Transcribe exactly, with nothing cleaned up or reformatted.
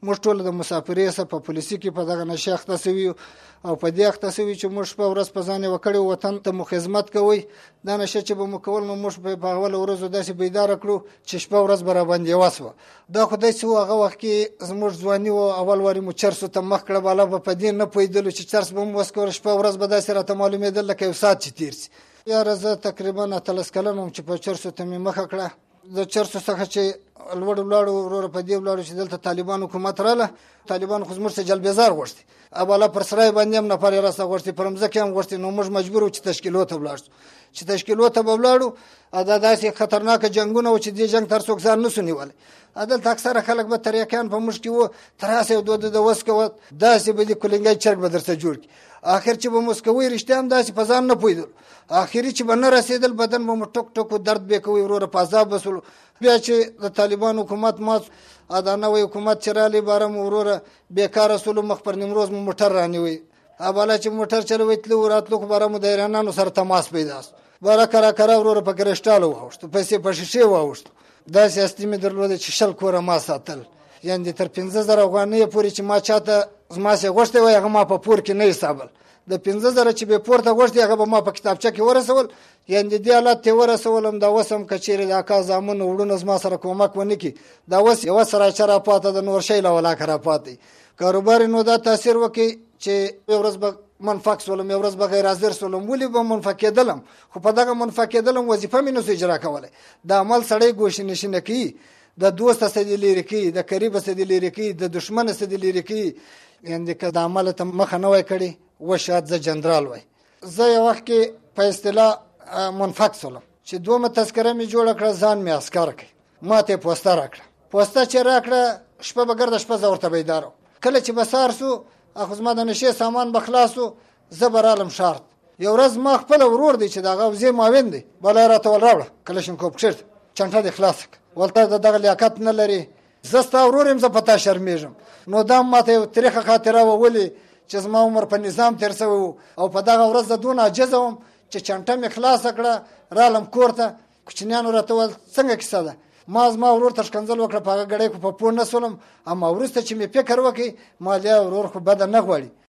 موږ ټول د مسافرۍ څخه په پولیسي کې په دغه نشي اخته شوي او په دې اخته شوي چې موږ په ورځ په ځان وکړو وطن ته مو خدمت کوي. دا نشه چې به مو کول نو موږ په اول ورځو داسې بیدار کړو چې شپه ورځ به را باندې وسوه. دا خدای څو هغه وخت کې زموږ ځواني او اول واري مو چرسو ته مخ کړه بالا په دې نه پوهېدلو چې چرس به مو وسکور شپه ورځ به داسې راته معلومېدل لکه یو ساعت چې تېر شي. یاره زه تقریبا اتلس کلن وم چې په چرسو ته مې مخه کړه. د چرسو څخه چې لوړ ولاړو وروره په دې ولاړو چې دلته طالبان حکومت راله. طالبان خو زموږ څخه جلبېزار غوښتي، اباله پر سرای باندې هم نفر یې راسته غوښتي، پر مځکې هم غوښتي. نو موږ مجبور وو چې تشکیلو ته ولاړ شو. چې تشکیلو ته به ولاړو دا داسې خطرناکه جنګونه وو چې دې جنګ تر څوک ځان نسو نیولی. دلته اکثره خلک به تریاکیان په موږ کې وو، تر هسې یو دود د وس کوه داسې به دې کلنګی چرګ به درته جوړ کړي. آخر چې به موږ کوی رښتیا هم داسې په ځان نه پوهېدل. آخري چې به نه رسېدل بدن به مو ټک ټک درد به کوي وروره په عذاب به سولو. بیا چې د طالبان حکومت مات دا نوی حکومت چې رالی باره مو وروره بېکاره سولو. مخ پر نیمروز مو موټر رانیوی، اباله چې موټر چلوی تلو راتلو خو باره مو د ایرانانو سره تماس پیدا سو. باره کرا کرا وروره په کرشټالو واوښتو، پیسې په شیشې واوښتو. داسې هستي مې درلوده چې شل کوره ما ساتل، یعنې تر پنځه زره افغانیو پورې چې ما چاته زما څخه غوښتی وای هغه ما په پور کې نه حسابل. د پنځه زره چې به پورته غوښتي هغه به ما په کتابچه کې ورسول. یعنې دې حالت ته ورسولم. دا اوس هم که چېرې د اکا زامنو وروڼه زما سره کومک ونه کړي، دا اوس یوه سراچه راپاته د نور شی له ولاکه راپاتې کاروبار. نو دا تاثیر وکړي چې یو ورځ به منفق سولم، یو ورځ به غیر حاضر سولم. ولې به منفق کېدلم؟ خو په دغه منفق کېدلم وظیفه مې نسو اجرا کولی. د عمل سړی ګوشې نشینه کوي، د دوست څخه دې لرې کوي، د قریب څخه دې لرې کوي، د دښمن څخه دې لرې کوي. یعنې که د عمل ته مخه نه وای کړې و شاید زه جنرال وای. زه یو وخت کې په اصطلاح منفق سولم چې دومره تذکره مې جوړه کړه، ځان مې عسکر کړ. ما ته یې پوسته راکړه. پوسته چې راکړه شپه به ګرده شپه زه ورته بیدار وم. کله چې به سهار سو خو زما د نشې سامان به خلاص و، زه به رالم ښار ته. یو ورځ ما خپله ورور دی چې د هغه وزې معاون دی بله یې راته ول راوړه کلشنکوف کښېږده چنټه دې خلاصه کړه. ولته د دغه لیاقت نه لري، زه ستا ورور یم، زه په تا شرمېږم. نو دا ما ته یو تریخه خاطره وه. ولې چې زما عمر په نظام تېر شوی و او په دغه ورځ زه دونه عاجزه وم چې چنټه مې خلاصه کړه رالم کور ته. کوچنیانو راته وویل څنګه کیسه ده؟ ما زما ورور ته ښکنځل وکړه، په هغه ګړی خو په پوه نه شولم. اما وروسته چې مې فکر وکړ ما لیا ورور خو بده نه غواړي.